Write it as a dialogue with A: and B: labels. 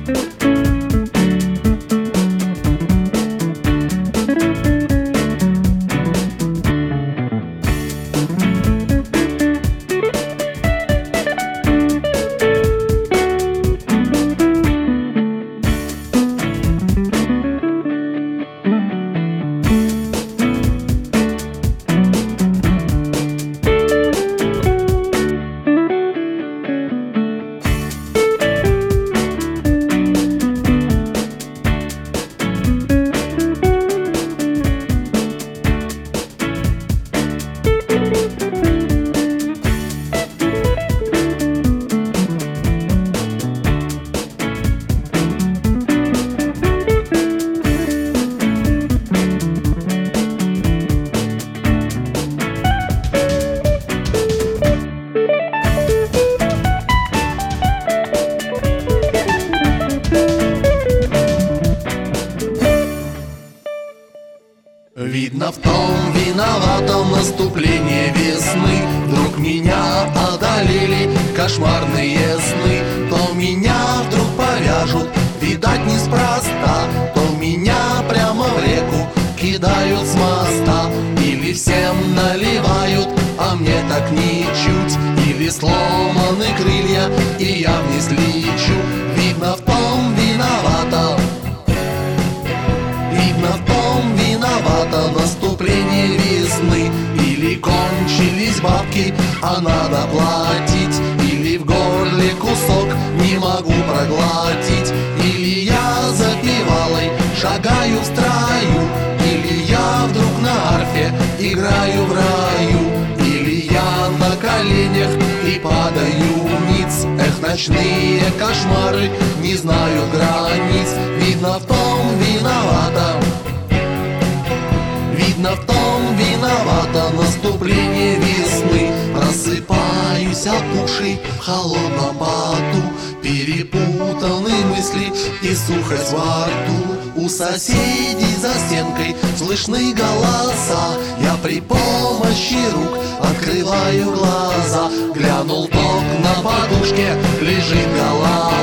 A: Видно, в том виноватом наступление весны. Вдруг меня одолели кошмарные сны. То меня вдруг повяжут, видать неспроста, то меня прямо в реку кидают с моста. Или всем наливают, а мне так ничуть. Или сломаны крылья, и я вниз лечу. Видно, в том виновата, видно, в том виновата наступление весны. Или кончились бабки, а надо платить. Или в горле кусок не могу проглотить. Или я запевалой шагаю в строю. Или я вдруг на арфе играю в раю. Или я на коленях и падаю ниц. Эх, ночные кошмары не знают границ. Видно, в том виновата, видно, в том виновата наступление весны. Просыпаюсь опухший в холодном поту, перепутаны мысли и сухость во рту. У соседей за стенкой слышны голоса. Я при помощи рук открываю глаза. Глянул ток, на подушке лежит голова.